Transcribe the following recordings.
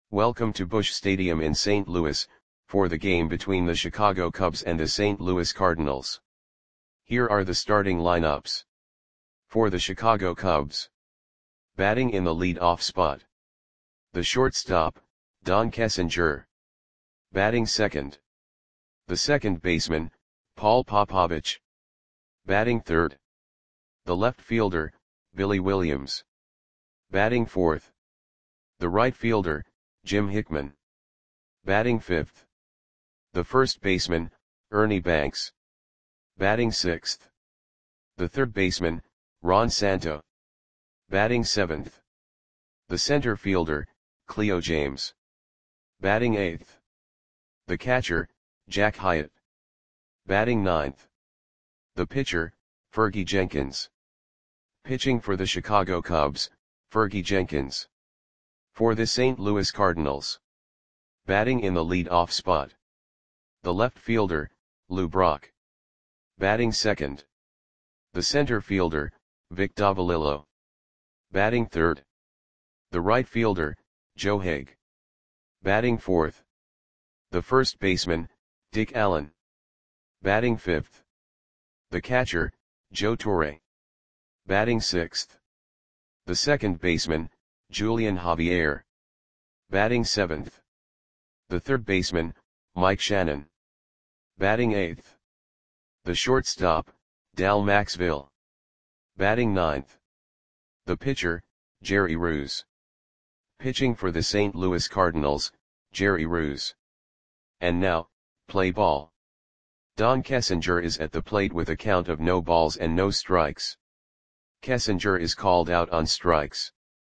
Welcome to Busch Stadium in St. Louis, for the game between the Chicago Cubs and the St. Louis Cardinals. Here are the starting lineups. For the Chicago Cubs. Batting in the lead-off spot. The shortstop, Don Kessinger. Batting second. The second baseman, Paul Popovich. Batting third. The left fielder, Billy Williams. Batting fourth. The right fielder, Jim Hickman. Batting fifth. The first baseman, Ernie Banks. Batting sixth. The third baseman, Ron Santo. Batting seventh. The center fielder, Cleo James. Batting eighth. The catcher, Jack Hyatt. Batting ninth. The pitcher, Fergie Jenkins. Pitching for the Chicago Cubs, Fergie Jenkins. For the St. Louis Cardinals. Batting in the lead-off spot. The left fielder, Lou Brock. Batting second. The center fielder, Vic Davalillo. Batting third. The right fielder, Joe Haig. Batting fourth. The first baseman, Dick Allen. Batting fifth. The catcher, Joe Torre. Batting sixth. The second baseman, Julian Javier. Batting seventh. The third baseman, Mike Shannon. Batting eighth. The shortstop, Dal Maxville. Batting ninth. The pitcher, Jerry Ruse. Pitching for the St. Louis Cardinals, Jerry Ruse. And now, play ball. Don Kessinger is at the plate with a count of no balls and no strikes. Kessinger is called out on strikes.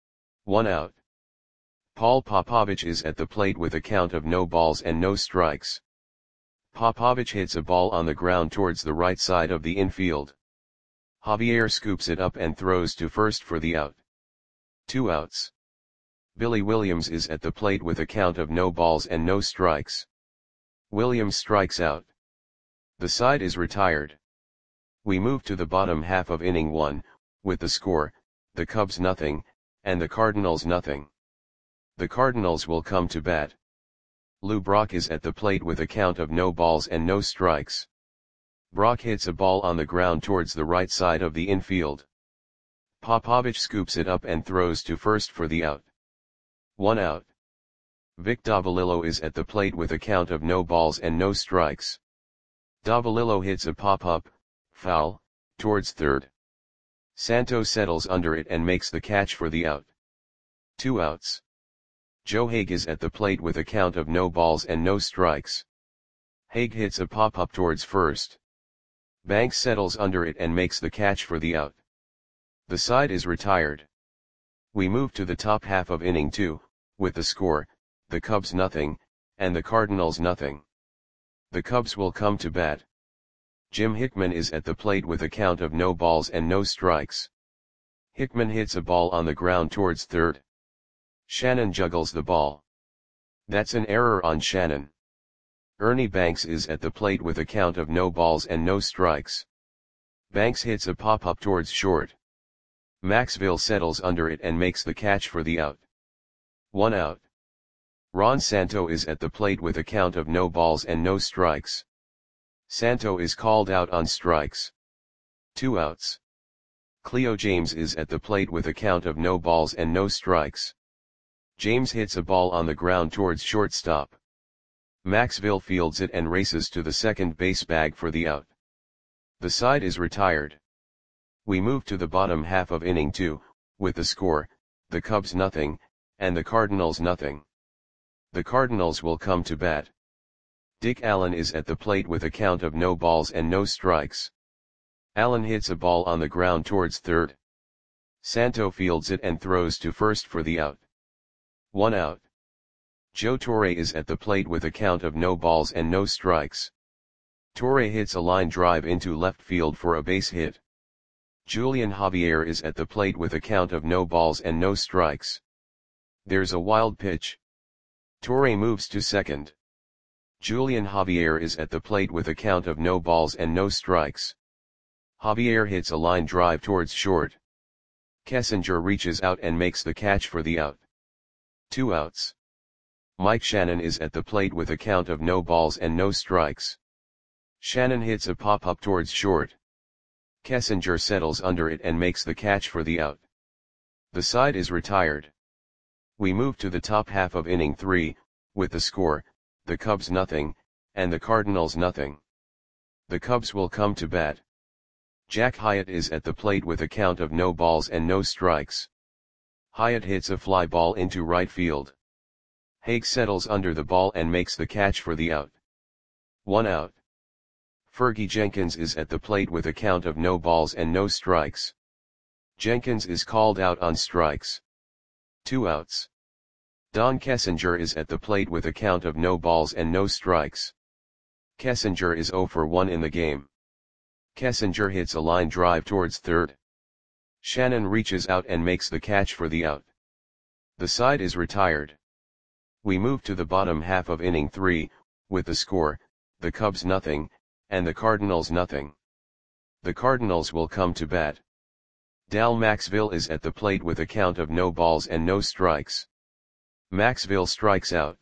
1 out. Paul Popovich is at the plate with a count of no balls and no strikes. Popovich hits a ball on the ground towards the right side of the infield. Javier scoops it up and throws to first for the out. 2 outs. Billy Williams is at the plate with a count of no balls and no strikes. Williams strikes out. The side is retired. We move to the bottom half of inning 1, with the score, the Cubs nothing, and the Cardinals nothing. The Cardinals will come to bat. Lou Brock is at the plate with a count of no balls and no strikes. Brock hits a ball on the ground towards the right side of the infield. Popovich scoops it up and throws to first for the out. 1 out. Vic Davalillo is at the plate with a count of no balls and no strikes. Davalillo hits a pop-up, foul, towards third. Santo settles under it and makes the catch for the out. 2 outs. Joe Haig is at the plate with a count of no balls and no strikes. Haig hits a pop-up towards first. Banks settles under it and makes the catch for the out. The side is retired. We move to the top half of inning 2, with the score, the Cubs nothing, and the Cardinals nothing. The Cubs will come to bat. Jim Hickman is at the plate with a count of no balls and no strikes. Hickman hits a ball on the ground towards third. Shannon juggles the ball. That's an error on Shannon. Ernie Banks is at the plate with a count of no balls and no strikes. Banks hits a pop-up towards short. Maxville settles under it and makes the catch for the out. 1 out. Ron Santo is at the plate with a count of no balls and no strikes. Santo is called out on strikes. 2 outs. Cleo James is at the plate with a count of no balls and no strikes. James hits a ball on the ground towards shortstop. Maxville fields it and races to the second base bag for the out. The side is retired. We move to the bottom half of inning 2, with the score, the Cubs nothing, and the Cardinals nothing. The Cardinals will come to bat. Dick Allen is at the plate with a count of no balls and no strikes. Allen hits a ball on the ground towards third. Santo fields it and throws to first for the out. 1 out. Joe Torre is at the plate with a count of no balls and no strikes. Torre hits a line drive into left field for a base hit. Julian Javier is at the plate with a count of no balls and no strikes. There's a wild pitch. Torre moves to second. Julian Javier is at the plate with a count of no balls and no strikes. Javier hits a line drive towards short. Kessinger reaches out and makes the catch for the out. 2 outs. Mike Shannon is at the plate with a count of no balls and no strikes. Shannon hits a pop-up towards short. Kessinger settles under it and makes the catch for the out. The side is retired. We move to the top half of inning 3, with the score, the Cubs nothing, and the Cardinals nothing. The Cubs will come to bat. Jack Hyatt is at the plate with a count of no balls and no strikes. Hyatt hits a fly ball into right field. Hague settles under the ball and makes the catch for the out. 1 out. Fergie Jenkins is at the plate with a count of no balls and no strikes. Jenkins is called out on strikes. 2 outs. Don Kessinger is at the plate with a count of no balls and no strikes. Kessinger is 0 for 1 in the game. Kessinger hits a line drive towards third. Shannon reaches out and makes the catch for the out. The side is retired. We move to the bottom half of inning 3, with the score, the Cubs nothing, and the Cardinals nothing. The Cardinals will come to bat. Dal Maxville is at the plate with a count of no balls and no strikes. Maxville strikes out.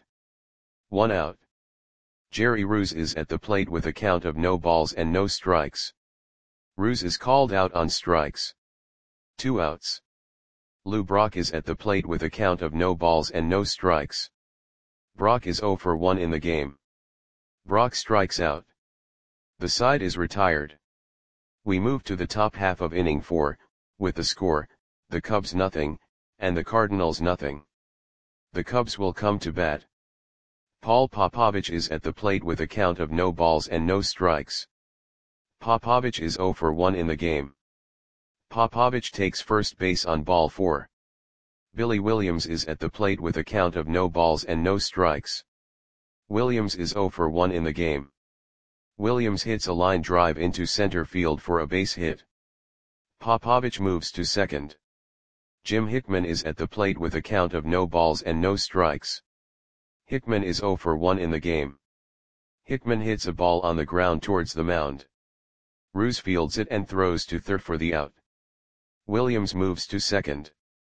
1 out. Jerry Ruse is at the plate with a count of no balls and no strikes. Ruse is called out on strikes. 2 outs. Lou Brock is at the plate with a count of no balls and no strikes. Brock is 0 for 1 in the game. Brock strikes out. The side is retired. We move to the top half of inning 4, with the score, the Cubs nothing, and the Cardinals nothing. The Cubs will come to bat. Paul Popovich is at the plate with a count of no balls and no strikes. Popovich is 0 for 1 in the game. Popovich takes first base on ball 4. Billy Williams is at the plate with a count of no balls and no strikes. Williams is 0 for 1 in the game. Williams hits a line drive into center field for a base hit. Popovich moves to second. Jim Hickman is at the plate with a count of no balls and no strikes. Hickman is 0 for 1 in the game. Hickman hits a ball on the ground towards the mound. Ruse fields it and throws to third for the out. Williams moves to second.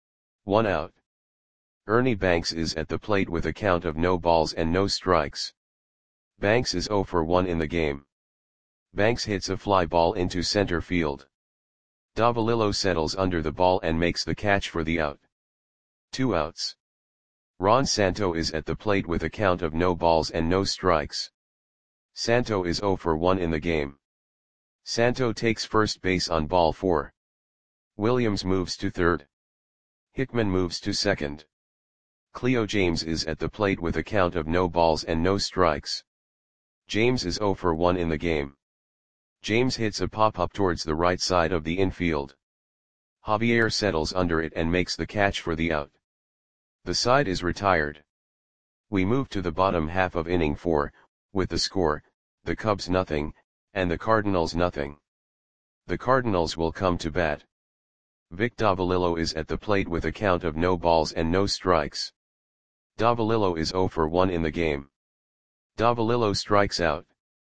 1 out. Ernie Banks is at the plate with a count of no balls and no strikes. Banks is 0 for 1 in the game. Banks hits a fly ball into center field. Davalillo settles under the ball and makes the catch for the out. 2 outs. Ron Santo is at the plate with a count of no balls and no strikes. Santo is 0 for 1 in the game. Santo takes first base on ball 4. Williams moves to third. Hickman moves to second. Cleo James is at the plate with a count of no balls and no strikes. James is 0 for 1 in the game. James hits a pop-up towards the right side of the infield. Javier settles under it and makes the catch for the out. The side is retired. We move to the bottom half of inning 4, with the score, the Cubs nothing, and the Cardinals nothing. The Cardinals will come to bat. Vic Davalillo is at the plate with a count of no balls and no strikes. Davalillo is 0 for 1 in the game. Davalillo strikes out.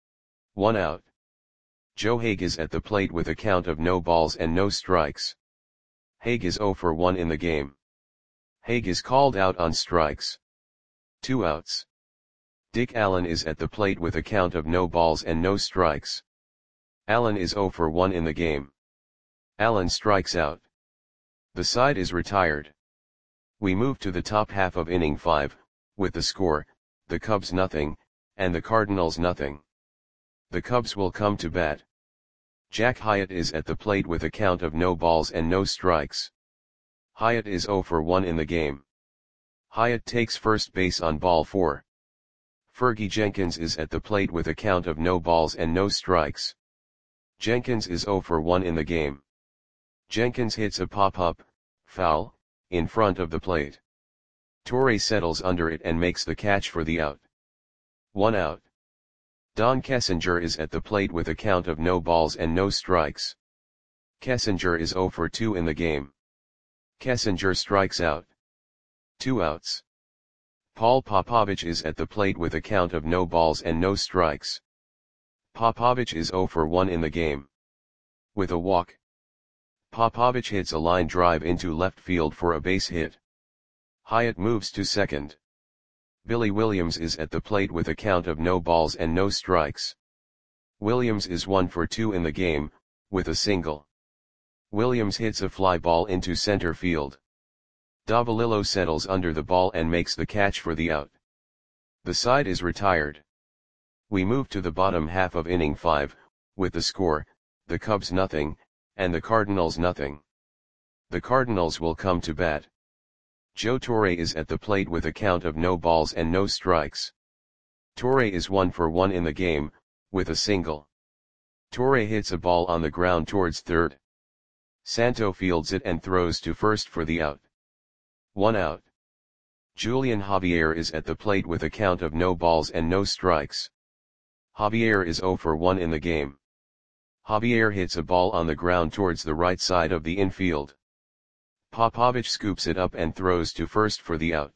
1 out. Joe Hague is at the plate with a count of no balls and no strikes. Hague is 0 for 1 in the game. Hague is called out on strikes. 2 outs. Dick Allen is at the plate with a count of no balls and no strikes. Allen is 0 for 1 in the game. Allen strikes out. The side is retired. We move to the top half of inning 5, with the score, the Cubs nothing, and the Cardinals nothing. The Cubs will come to bat. Jack Hyatt is at the plate with a count of no balls and no strikes. Hyatt is 0 for 1 in the game. Hyatt takes first base on ball 4. Fergie Jenkins is at the plate with a count of no balls and no strikes. Jenkins is 0 for 1 in the game. Jenkins hits a pop-up, foul, in front of the plate. Torre settles under it and makes the catch for the out. 1 out. Don Kessinger is at the plate with a count of no balls and no strikes. Kessinger is 0 for 2 in the game. Kessinger strikes out. 2 outs. Paul Popovich is at the plate with a count of no balls and no strikes. Popovich is 0 for 1 in the game. With a walk. Popovich hits a line drive into left field for a base hit. Hyatt moves to second. Billy Williams is at the plate with a count of no balls and no strikes. Williams is 1 for 2 in the game, with a single. Williams hits a fly ball into center field. Davalillo settles under the ball and makes the catch for the out. The side is retired. We move to the bottom half of inning 5, with the score, the Cubs nothing, and the Cardinals nothing. The Cardinals will come to bat. Joe Torre is at the plate with a count of no balls and no strikes. Torre is 1 for 1 in the game, with a single. Torre hits a ball on the ground towards third. Santo fields it and throws to first for the out. 1 out. Julian Javier is at the plate with a count of no balls and no strikes. Javier is 0 for 1 in the game. Javier hits a ball on the ground towards the right side of the infield. Popovich scoops it up and throws to first for the out.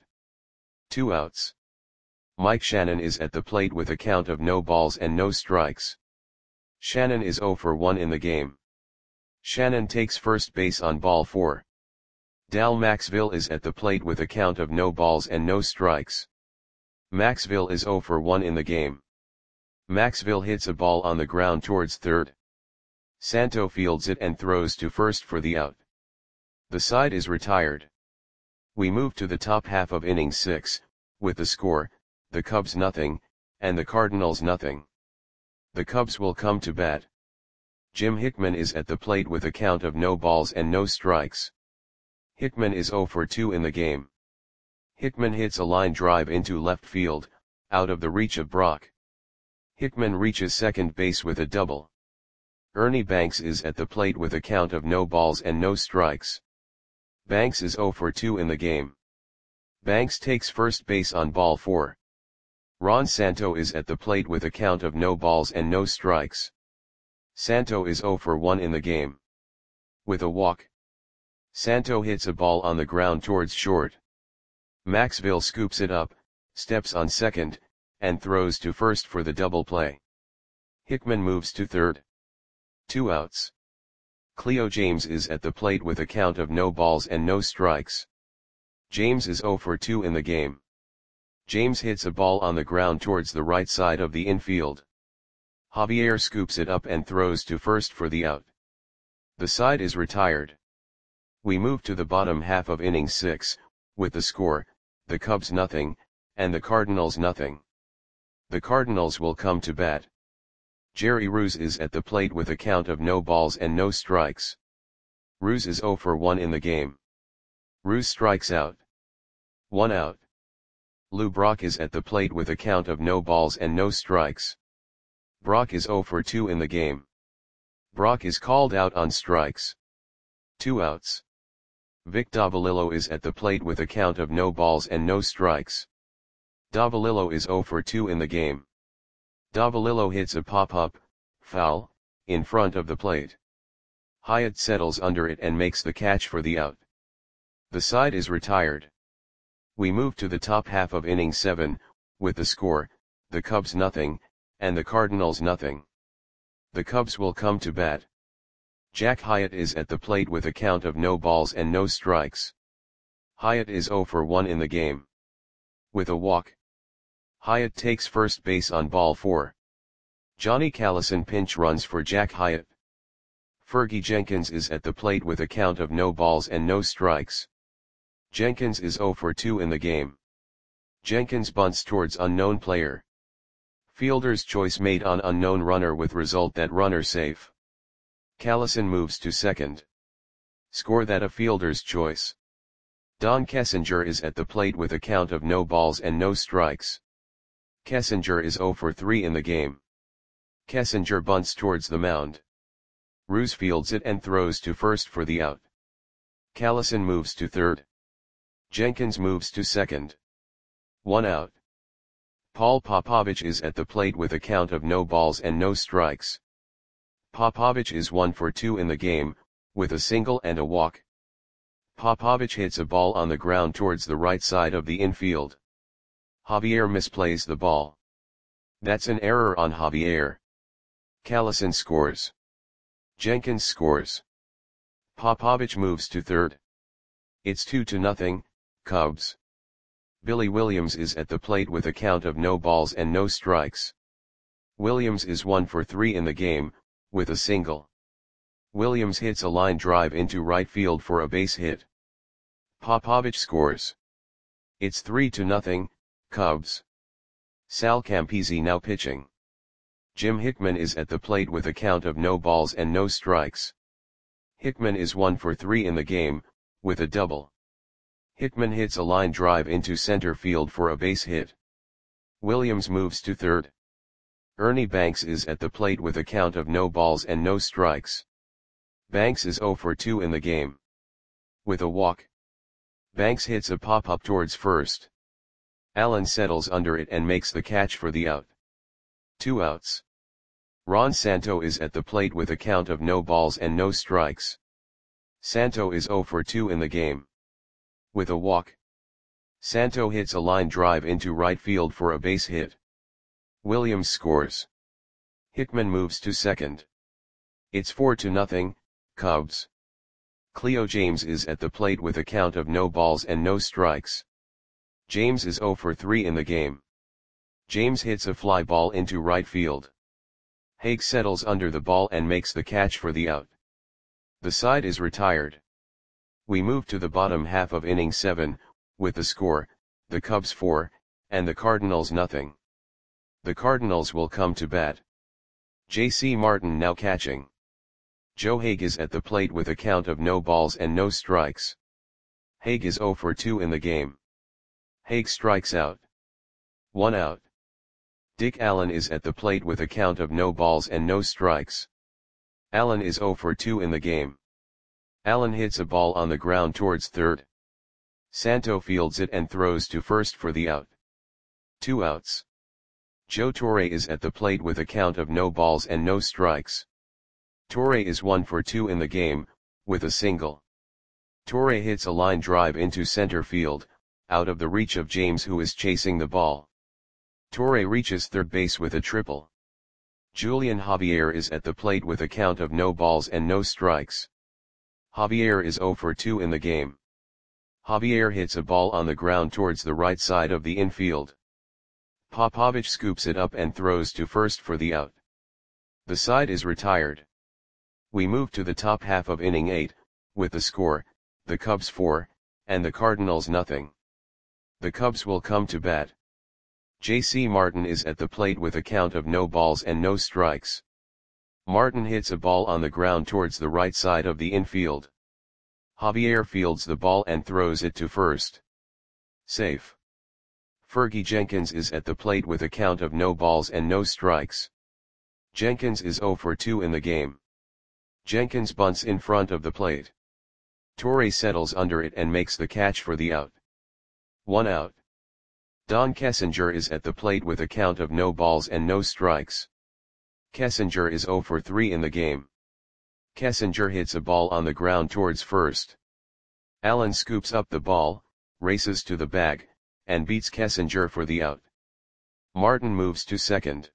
2 outs. Mike Shannon is at the plate with a count of no balls and no strikes. Shannon is 0 for 1 in the game. Shannon takes first base on ball 4. Dal Maxville is at the plate with a count of no balls and no strikes. Maxville is 0 for 1 in the game. Maxville hits a ball on the ground towards third. Santo fields it and throws to first for the out. The side is retired. We move to the top half of inning 6, with the score, the Cubs nothing, and the Cardinals nothing. The Cubs will come to bat. Jim Hickman is at the plate with a count of no balls and no strikes. Hickman is 0 for 2 in the game. Hickman hits a line drive into left field, out of the reach of Brock. Hickman reaches second base with a double. Ernie Banks is at the plate with a count of no balls and no strikes. Banks is 0 for 2 in the game. Banks takes first base on ball 4. Ron Santo is at the plate with a count of no balls and no strikes. Santo is 0 for 1 in the game. With a walk. Santo hits a ball on the ground towards short. Maxville scoops it up, steps on second, and throws to first for the double play. Hickman moves to third. 2 outs. Cleo James is at the plate with a count of no balls and no strikes. James is 0 for 2 in the game. James hits a ball on the ground towards the right side of the infield. Javier scoops it up and throws to first for the out. The side is retired. We move to the bottom half of inning 6, with the score, the Cubs nothing, and the Cardinals nothing. The Cardinals will come to bat. Jerry Ruse is at the plate with a count of no balls and no strikes. Ruse is 0 for 1 in the game. Ruse strikes out. 1 out. Lou Brock is at the plate with a count of no balls and no strikes. Brock is 0 for 2 in the game. Brock is called out on strikes. 2 outs. Vic Davalillo is at the plate with a count of no balls and no strikes. Davalillo is 0 for 2 in the game. Davalillo hits a pop-up, foul, in front of the plate. Hyatt settles under it and makes the catch for the out. The side is retired. We move to the top half of inning 7, with the score, the Cubs nothing, and the Cardinals nothing. The Cubs will come to bat. Jack Hyatt is at the plate with a count of no balls and no strikes. Hyatt is 0 for 1 in the game. With a walk. Hyatt takes first base on ball 4. Johnny Callison pinch runs for Jack Hyatt. Fergie Jenkins is at the plate with a count of no balls and no strikes. Jenkins is 0 for 2 in the game. Jenkins bunts towards unknown player. Fielder's choice made on unknown runner with result that runner safe. Callison moves to second. Score that a fielder's choice. Don Kessinger is at the plate with a count of no balls and no strikes. Kessinger is 0 for 3 in the game. Kessinger bunts towards the mound. Ruse fields it and throws to first for the out. Callison moves to third. Jenkins moves to second. 1 out. Paul Popovich is at the plate with a count of no balls and no strikes. Popovich is 1 for 2 in the game, with a single and a walk. Popovich hits a ball on the ground towards the right side of the infield. Javier misplays the ball. That's an error on Javier. Callison scores. Jenkins scores. Popovich moves to third. It's 2-0, Cubs. Billy Williams is at the plate with a count of no balls and no strikes. Williams is 1 for 3 in the game, with a single. Williams hits a line drive into right field for a base hit. Popovich scores. It's 3-0, Cubs. Sal Campisi now pitching. Jim Hickman is at the plate with a count of no balls and no strikes. Hickman is 1 for 3 in the game, with a double. Hickman hits a line drive into center field for a base hit. Williams moves to third. Ernie Banks is at the plate with a count of no balls and no strikes. Banks is 0 for 2 in the game. With a walk. Banks hits a pop-up towards first. Allen settles under it and makes the catch for the out. 2 outs. Ron Santo is at the plate with a count of no balls and no strikes. Santo is 0 for 2 in the game. With a walk. Santo hits a line drive into right field for a base hit. Williams scores. Hickman moves to second. It's 4-0, Cubs. Cleo James is at the plate with a count of no balls and no strikes. James is 0 for 3 in the game. James hits a fly ball into right field. Haig settles under the ball and makes the catch for the out. The side is retired. We move to the bottom half of inning 7, with the score, the Cubs 4, and the Cardinals nothing. The Cardinals will come to bat. J.C. Martin now catching. Joe Haig is at the plate with a count of no balls and no strikes. Haig is 0 for 2 in the game. Haig strikes out. 1 out. Dick Allen is at the plate with a count of no balls and no strikes. Allen is 0 for 2 in the game. Allen hits a ball on the ground towards third. Santo fields it and throws to first for the out. 2 outs. Joe Torre is at the plate with a count of no balls and no strikes. Torre is 1 for 2 in the game, with a single. Torre hits a line drive into center field, out of the reach of James who is chasing the ball. Torre reaches third base with a triple. Julian Javier is at the plate with a count of no balls and no strikes. Javier is 0 for 2 in the game. Javier hits a ball on the ground towards the right side of the infield. Popovich scoops it up and throws to first for the out. The side is retired. We move to the top half of inning 8, with the score, the Cubs 4, and the Cardinals nothing. The Cubs will come to bat. J.C. Martin is at the plate with a count of no balls and no strikes. Martin hits a ball on the ground towards the right side of the infield. Javier fields the ball and throws it to first. Safe. Fergie Jenkins is at the plate with a count of no balls and no strikes. Jenkins is 0 for 2 in the game. Jenkins bunts in front of the plate. Torre settles under it and makes the catch for the out. 1 out. Don Kessinger is at the plate with a count of no balls and no strikes. Kessinger is 0 for 3 in the game. Kessinger hits a ball on the ground towards first. Allen scoops up the ball, races to the bag, and beats Kessinger for the out. Martin moves to second.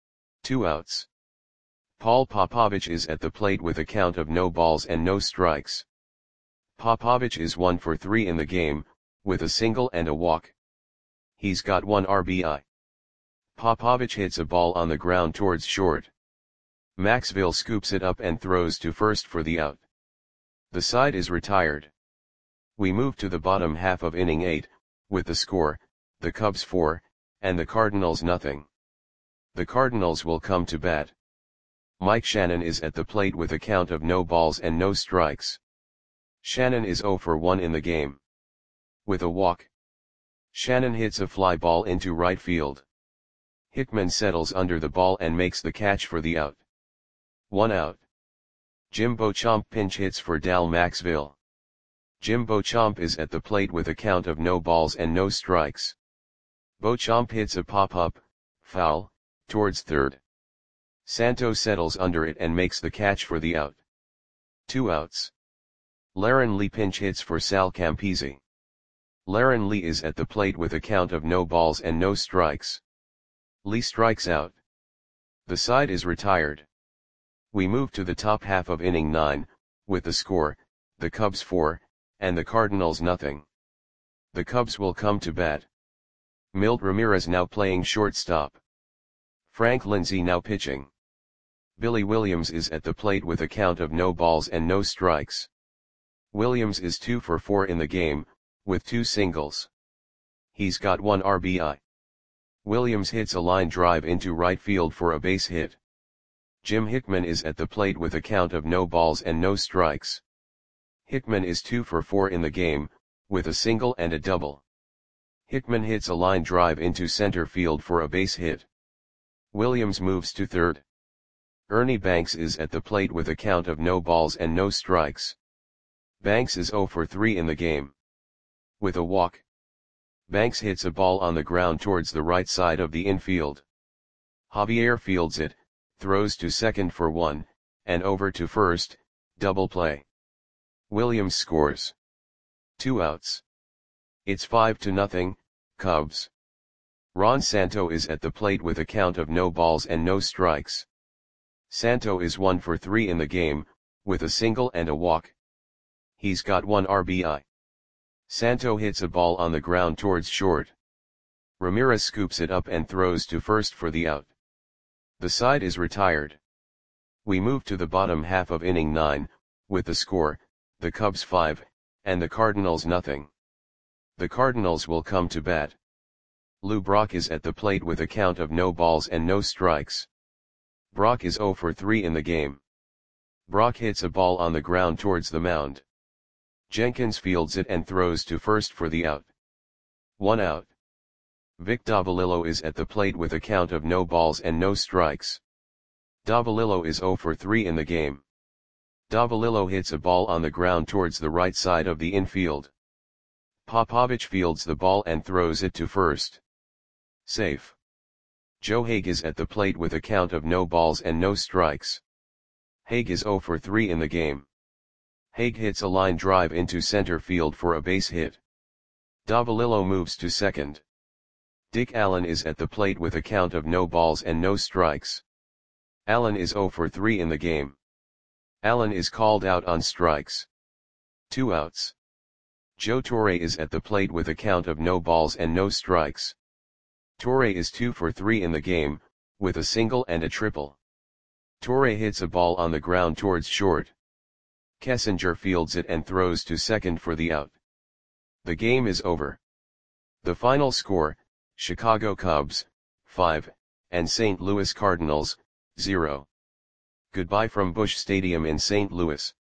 2 outs. Paul Popovich is at the plate with a count of no balls and no strikes. Popovich is 1 for 3 in the game, with a single and a walk. He's got 1 RBI. Popovich hits a ball on the ground towards short. Maxville scoops it up and throws to first for the out. The side is retired. We move to the bottom half of inning 8, with the score, the Cubs 4, and the Cardinals nothing. The Cardinals will come to bat. Mike Shannon is at the plate with a count of no balls and no strikes. Shannon is 0 for 1 in the game. With a walk. Shannon hits a fly ball into right field. Hickman settles under the ball and makes the catch for the out. 1 out. Jim Beauchamp pinch hits for Dal Maxville. Jim Beauchamp is at the plate with a count of no balls and no strikes. Beauchamp hits a pop-up, foul, towards third. Santo settles under it and makes the catch for the out. 2 outs. Laron Lee pinch hits for Sal Campisi. Laron Lee is at the plate with a count of no balls and no strikes. Lee strikes out. The side is retired. We move to the top half of inning 9, with the score, the Cubs 4, and the Cardinals nothing. The Cubs will come to bat. Milt Ramirez now playing shortstop. Frank Lindsay now pitching. Billy Williams is at the plate with a count of no balls and no strikes. Williams is 2 for 4 in the game, with 2 singles. He's got 1 RBI. Williams hits a line drive into right field for a base hit. Jim Hickman is at the plate with a count of no balls and no strikes. Hickman is 2 for 4 in the game, with a single and a double. Hickman hits a line drive into center field for a base hit. Williams moves to third. Ernie Banks is at the plate with a count of no balls and no strikes. Banks is 0 for 3 in the game. With a walk. Banks hits a ball on the ground towards the right side of the infield. Javier fields it, throws to second for 1, and over to first, double play. Williams scores. 2 outs. It's 5-0, Cubs. Ron Santo is at the plate with a count of no balls and no strikes. Santo is 1 for 3 in the game, with a single and a walk. He's got 1 RBI. Santo hits a ball on the ground towards short. Ramirez scoops it up and throws to first for the out. The side is retired. We move to the bottom half of inning 9, with the score, the Cubs 5, and the Cardinals nothing. The Cardinals will come to bat. Lou Brock is at the plate with a count of no balls and no strikes. Brock is 0 for 3 in the game. Brock hits a ball on the ground towards the mound. Jenkins fields it and throws to first for the out. 1 out. Vic Davalillo is at the plate with a count of no balls and no strikes. Davalillo is 0 for 3 in the game. Davalillo hits a ball on the ground towards the right side of the infield. Popovich fields the ball and throws it to first. Safe. Joe Hague is at the plate with a count of no balls and no strikes. Hague is 0 for 3 in the game. Hague hits a line drive into center field for a base hit. Davalillo moves to second. Dick Allen is at the plate with a count of no balls and no strikes. Allen is 0 for 3 in the game. Allen is called out on strikes. 2 outs. Joe Torre is at the plate with a count of no balls and no strikes. Torre is 2 for 3 in the game, with a single and a triple. Torre hits a ball on the ground towards short. Kessinger fields it and throws to second for the out. The game is over. The final score, Chicago Cubs, 5, and St. Louis Cardinals, 0. Goodbye from Busch Stadium in St. Louis.